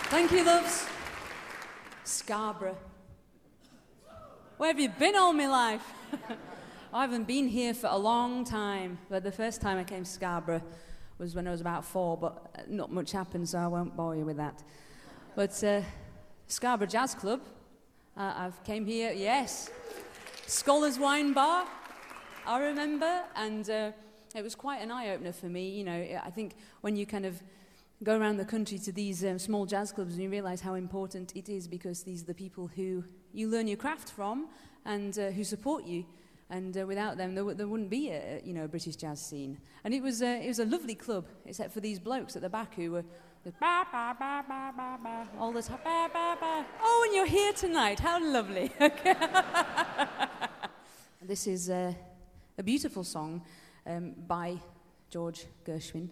Thank you, loves. Scarborough. Where have you been all my life? I haven't been here for a long time, but the first time I came to Scarborough was when I was about 4, but not much happened, so I won't bore you with that. But Scarborough Jazz Club, I've came here, yes. Scholars Wine Bar, I remember, and it was quite an eye-opener for me. You know, I think when you kind of go around the country to these small jazz clubs and you realise how important it is, because these are the people who you learn your craft from and who support you. And without them, there wouldn't be a British jazz scene. And it was a lovely club, except for these blokes at the back who were ba ba ba ba ba ba all the time. Ba ba ba. Oh, and you're here tonight. How lovely. Okay. This is a beautiful song by George Gershwin.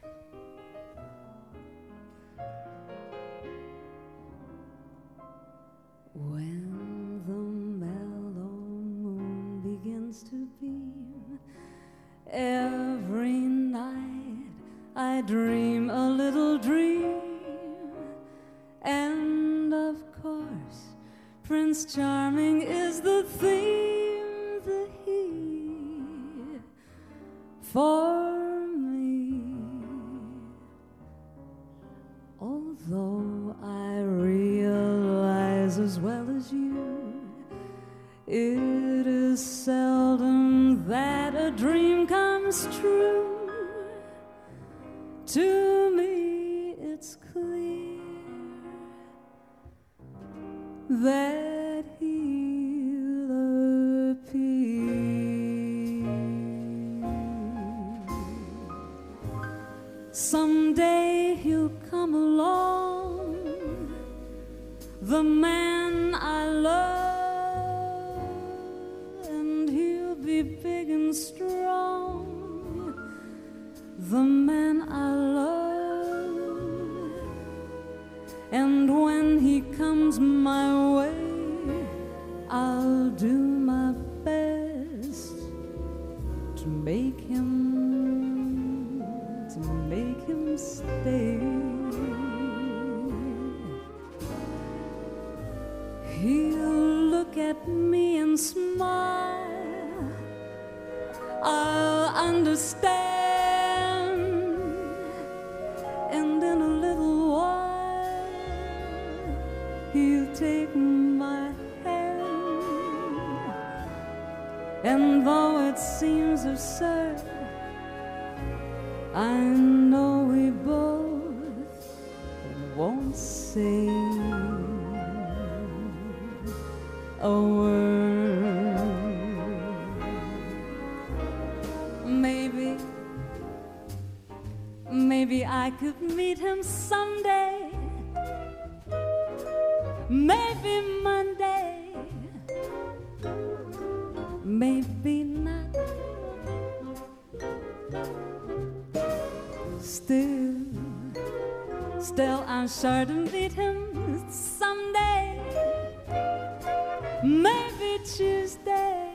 When the mellow moon begins to beam, every night I dream a little dream. And of course, Prince Charming is the theme, the he for me. Although I realize as well as you, it is seldom that a dream comes true. To me it's clear that he'll appear. Someday he'll come along, the man I love, and he'll be big and strong, the man I love. And when he comes my way, I'll do my best to make him stay. He'll look at me and smile, I'll understand, and in a little while he'll take my hand. And though it seems absurd, I know we both won't say a word. Maybe I could meet him someday, maybe Monday, maybe not. Still I'm sure to meet him someday, maybe Tuesday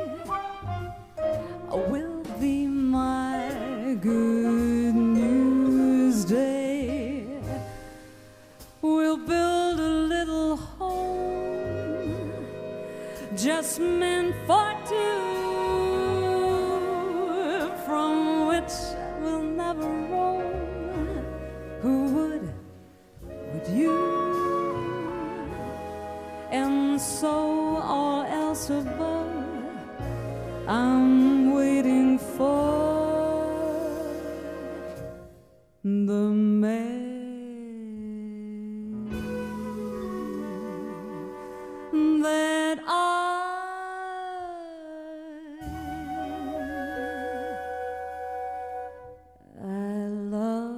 will be my good news day. We'll build a little home just meant for two, from which we'll never roam. Who would you? And so all else above, I'm waiting for the man that I love.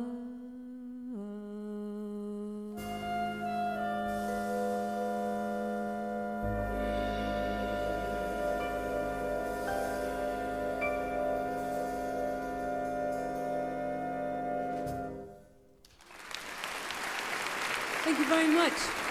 Thank you very much.